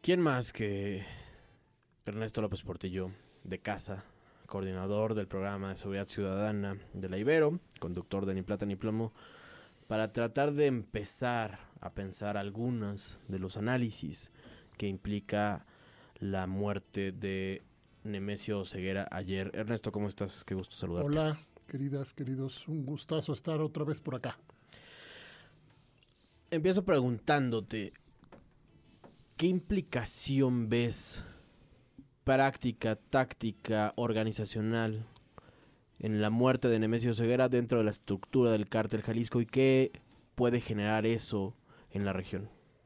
¿Quién más que Ernesto López Portillo, de casa, coordinador del programa de seguridad ciudadana de la Ibero, conductor de Ni Plata ni Plomo, para tratar de empezar a pensar algunos de los análisis que implica la muerte de Nemesio Ceguera ayer? Ernesto, ¿cómo estás? Qué gusto saludarte. Hola, queridas, queridos. Un gustazo estar otra vez por acá. Empiezo preguntándote, ¿qué implicación ves práctica, táctica, organizacional en la muerte de Nemesio Ceguera dentro de la estructura del Cártel Jalisco y qué puede generar eso en la región?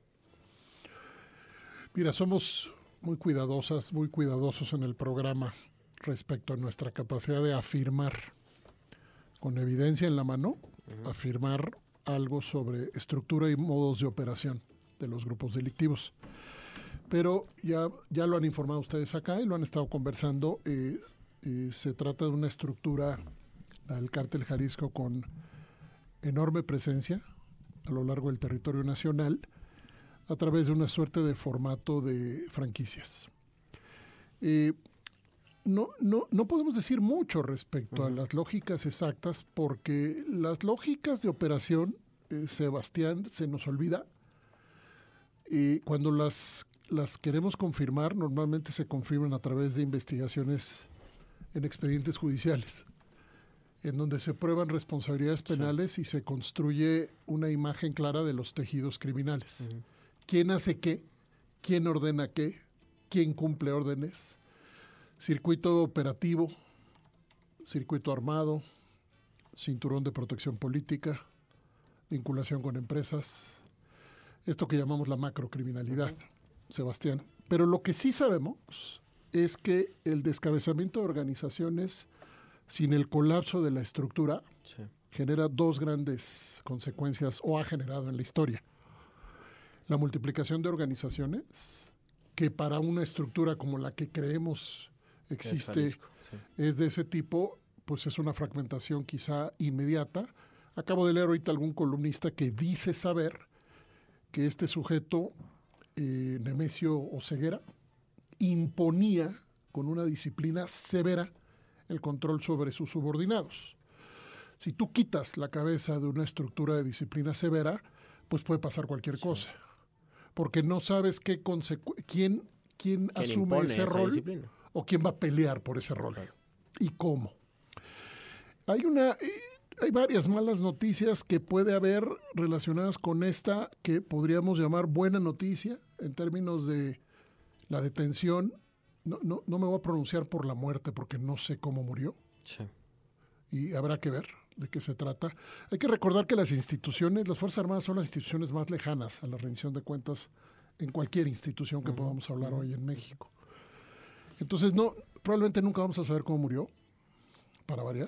Mira, somos muy cuidadosos en el programa respecto a nuestra capacidad de afirmar, con evidencia en la mano, afirmar algo sobre estructura y modos de operación de los grupos delictivos. Pero ya lo han informado ustedes acá y lo han estado conversando. Se trata de una estructura del Cártel Jalisco con enorme presencia a lo largo del territorio nacional a través de una suerte de formato de franquicias. No podemos decir mucho respecto a las lógicas exactas porque las lógicas de operación, Sebastián, se nos olvida. Cuando las queremos confirmar, normalmente se confirman a través de investigaciones en expedientes judiciales, en donde se prueban responsabilidades penales y se construye una imagen clara de los tejidos criminales. ¿Quién hace qué? ¿Quién ordena qué? ¿Quién cumple órdenes? Circuito operativo, circuito armado, cinturón de protección política, vinculación con empresas, esto que llamamos la macrocriminalidad, Sebastián. Pero lo que sí sabemos es que el descabezamiento de organizaciones sin el colapso de la estructura genera dos grandes consecuencias, o ha generado en la historia. La multiplicación de organizaciones, que para una estructura como la que creemos existe, es de ese tipo, pues es una fragmentación quizá inmediata. Acabo de leer ahorita algún columnista que dice saber que este sujeto, Nemesio Ceguera, imponía con una disciplina severa el control sobre sus subordinados. Si tú quitas la cabeza de una estructura de disciplina severa, pues puede pasar cualquier cosa. Porque no sabes quién asume ese rol disciplina, o quién va a pelear por ese rol y cómo. Hay varias malas noticias que puede haber relacionadas con esta que podríamos llamar buena noticia en términos de la detención. No me voy a pronunciar por la muerte porque no sé cómo murió. Sí. Y habrá que ver de qué se trata. Hay que recordar que las Fuerzas Armadas son las instituciones más lejanas a la rendición de cuentas en cualquier institución que podamos hablar hoy en México. Entonces, probablemente nunca vamos a saber cómo murió, para variar.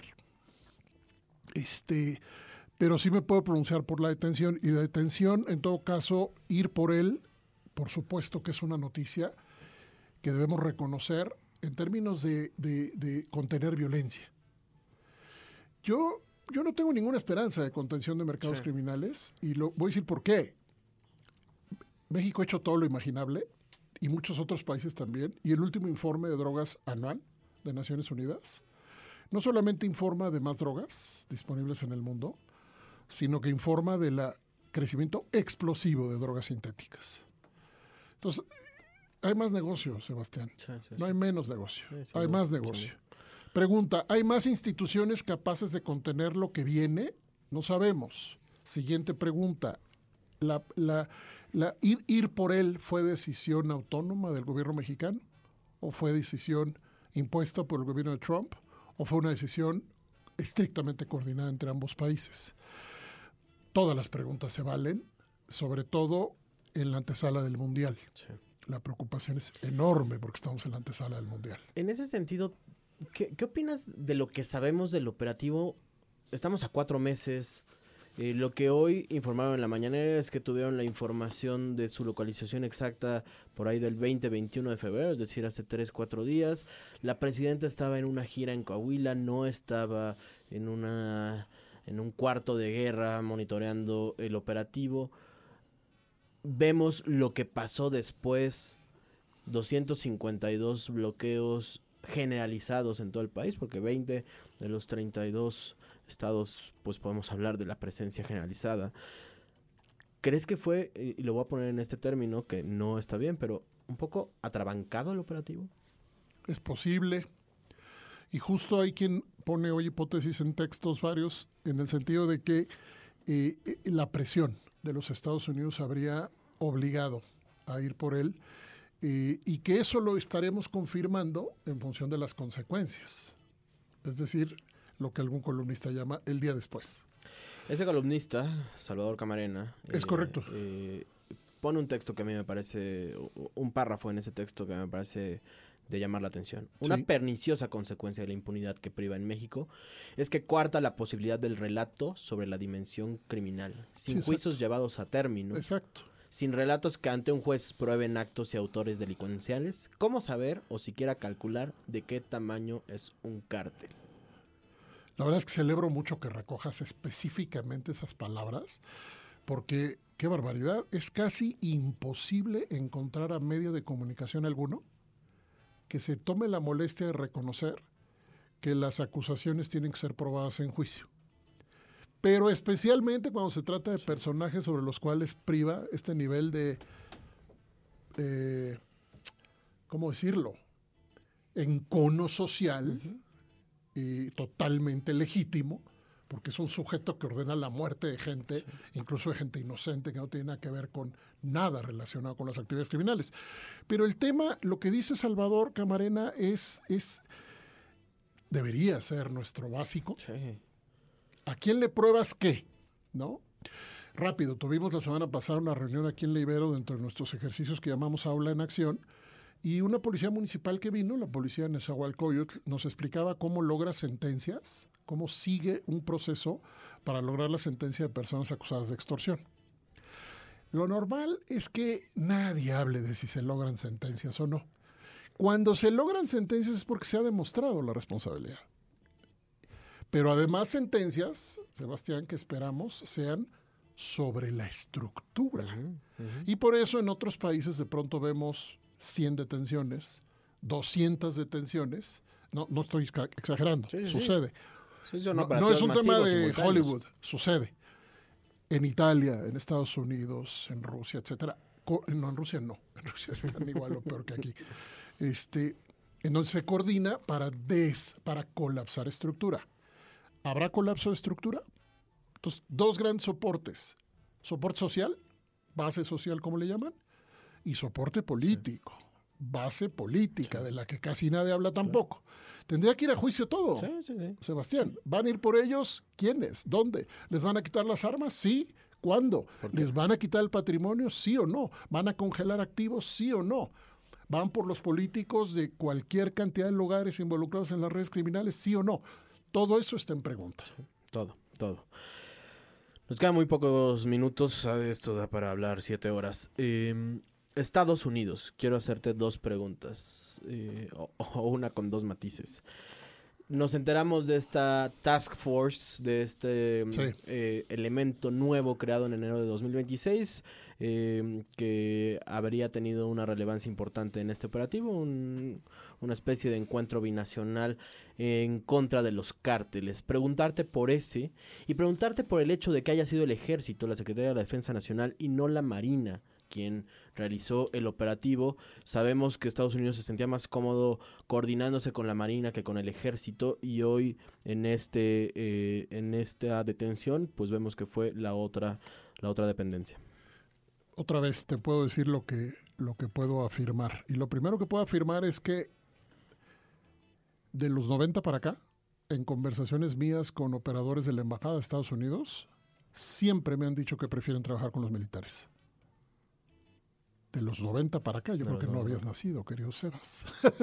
Pero sí me puedo pronunciar por la detención. Y la detención, en todo caso, ir por él, por supuesto que es una noticia que debemos reconocer en términos de contener violencia. Yo no tengo ninguna esperanza de contención de mercados criminales y voy a decir por qué. México ha hecho todo lo imaginable y muchos otros países también. Y el último informe de drogas anual de Naciones Unidas no solamente informa de más drogas disponibles en el mundo, sino que informa del crecimiento explosivo de drogas sintéticas. Entonces, hay más negocio, Sebastián. No hay menos negocio. Hay más negocio. Pregunta, ¿hay más instituciones capaces de contener lo que viene? No sabemos. Siguiente pregunta. ¿Ir por él fue decisión autónoma del gobierno mexicano? ¿O fue decisión impuesta por el gobierno de Trump? ¿O fue una decisión estrictamente coordinada entre ambos países? Todas las preguntas se valen, sobre todo en la antesala del Mundial. Sí. La preocupación es enorme porque estamos en la antesala del Mundial. En ese sentido, ¿qué opinas de lo que sabemos del operativo? Estamos a 4 meses. Lo que hoy informaron en la mañanera es que tuvieron la información de su localización exacta por ahí del 20-21 de febrero, es decir, hace 3-4 días. La presidenta estaba en una gira en Coahuila, no estaba en un cuarto de guerra monitoreando el operativo. Vemos lo que pasó después 252 bloqueos generalizados en todo el país, porque 20 de los 32 estados, pues podemos hablar de la presencia generalizada. ¿Crees que fue, y lo voy a poner en este término, que no está bien, pero un poco atrabancado el operativo? Es posible. Y justo hay quien pone hoy hipótesis en textos varios, en el sentido de que la presión de los Estados Unidos habría obligado a ir por él, y que eso lo estaremos confirmando en función de las consecuencias. Es decir, lo que algún columnista llama el día después. Ese columnista, Salvador Camarena... Es correcto. Pone un texto que a mí me parece, un párrafo en ese texto que me parece de llamar la atención. Una perniciosa consecuencia de la impunidad que priva en México es que coarta la posibilidad del relato sobre la dimensión criminal, sin juicios llevados a término. Exacto. Sin relatos que ante un juez prueben actos y autores delincuenciales. ¿Cómo saber o siquiera calcular de qué tamaño es un cártel? La verdad es que celebro mucho que recojas específicamente esas palabras, porque qué barbaridad, es casi imposible encontrar a medio de comunicación alguno que se tome la molestia de reconocer que las acusaciones tienen que ser probadas en juicio. Pero especialmente cuando se trata de personajes sobre los cuales priva este nivel de, ¿cómo decirlo?, encono social, y totalmente legítimo, porque es un sujeto que ordena la muerte de gente, incluso de gente inocente que no tiene nada que ver con nada relacionado con las actividades criminales. Pero el tema, lo que dice Salvador Camarena debería ser nuestro básico. Sí. ¿A quién le pruebas qué? ¿No? Rápido, tuvimos la semana pasada una reunión aquí en La Ibero dentro de nuestros ejercicios que llamamos Aula en Acción, y una policía municipal que vino, la policía de Nezahualcóyotl, nos explicaba cómo logra sentencias, cómo sigue un proceso para lograr la sentencia de personas acusadas de extorsión. Lo normal es que nadie hable de si se logran sentencias o no. Cuando se logran sentencias es porque se ha demostrado la responsabilidad. Pero además sentencias, Sebastián, que esperamos sean sobre la estructura. Y por eso en otros países de pronto vemos 100 detenciones, 200 detenciones. No estoy exagerando, sucede. Sí, no es un tema de Hollywood, sucede. En Italia, en Estados Unidos, en Rusia, etcétera. No, en Rusia no. En Rusia están igual o peor que aquí. En donde se coordina para colapsar estructura. ¿Habrá colapso de estructura? Entonces, dos grandes soportes. Soporte social, base social, como le llaman, y soporte político, base política, de la que casi nadie habla tampoco. Tendría que ir a juicio todo, Sebastián. ¿Van a ir por ellos? ¿Quiénes? ¿Dónde? ¿Les van a quitar las armas? Sí. ¿Cuándo? ¿Les van a quitar el patrimonio? Sí o no. ¿Van a congelar activos? Sí o no. ¿Van por los políticos de cualquier cantidad de lugares involucrados en las redes criminales? Sí o no. Todo eso está en pregunta. Todo. Nos quedan muy pocos minutos. Esto da para hablar 7 horas. Estados Unidos, quiero hacerte 2 preguntas, o una con 2 matices. Nos enteramos de esta task force, de este elemento nuevo creado en enero de 2026, que habría tenido una relevancia importante en este operativo, una especie de encuentro binacional en contra de los cárteles. Preguntarte por ese, y preguntarte por el hecho de que haya sido el Ejército, la Secretaría de la Defensa Nacional y no la Marina quien realizó el operativo. Sabemos que Estados Unidos se sentía más cómodo coordinándose con la Marina que con el Ejército, y hoy en esta detención pues vemos que fue la otra dependencia. Otra vez te puedo decir lo que puedo afirmar, y lo primero que puedo afirmar es que de los 90 para acá, en conversaciones mías con operadores de la Embajada de Estados Unidos, siempre me han dicho que prefieren trabajar con los militares. De los 90 para acá, yo creo que no habías nacido, querido Sebas.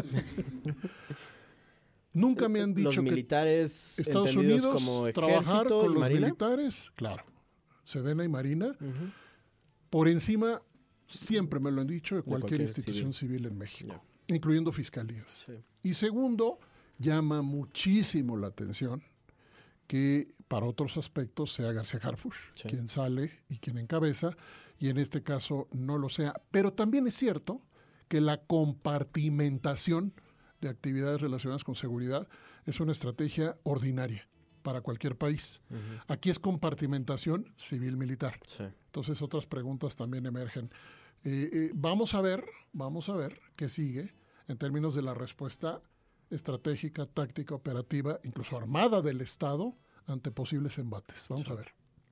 Nunca me han dicho los militares que Estados Unidos como trabajar con los Marina? Militares, claro, Sedena y Marina, por encima, siempre me lo han dicho, de cualquier institución civil en México, incluyendo fiscalías. Sí. Y segundo, llama muchísimo la atención que para otros aspectos sea García Harfuch quien sale y quien encabeza, y en este caso no lo sea. Pero también es cierto que la compartimentación de actividades relacionadas con seguridad es una estrategia ordinaria para cualquier país. Aquí es compartimentación civil-militar. Sí. Entonces otras preguntas también emergen. Vamos a ver qué sigue en términos de la respuesta estratégica, táctica, operativa, incluso armada del Estado ante posibles embates. Vamos a ver.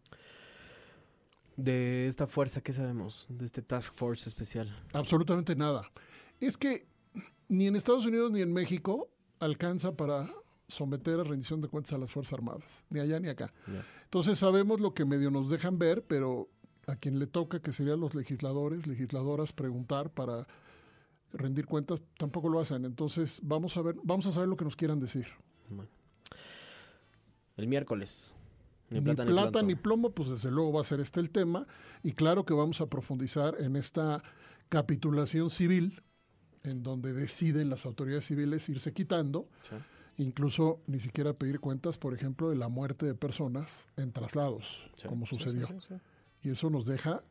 De esta fuerza, ¿qué sabemos? De este Task Force especial. Absolutamente nada. Es que ni en Estados Unidos ni en México alcanza para someter a rendición de cuentas a las Fuerzas Armadas, ni allá ni acá. Yeah. Entonces sabemos lo que medio nos dejan ver, pero a quien le toca, que serían los legisladores, legisladoras, preguntar para rendir cuentas, tampoco lo hacen. Entonces vamos a saber lo que nos quieran decir. Bueno. El miércoles. Ni plata ni plomo, pues desde luego va a ser este el tema. Y claro que vamos a profundizar en esta capitulación civil, en donde deciden las autoridades civiles irse quitando, Sí. incluso ni siquiera pedir cuentas, por ejemplo, de la muerte de personas en traslados, Sí. como sucedió. Sí. Y eso nos deja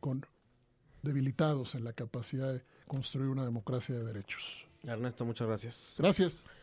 debilitados en la capacidad de construir una democracia de derechos. Ernesto, muchas gracias. Gracias.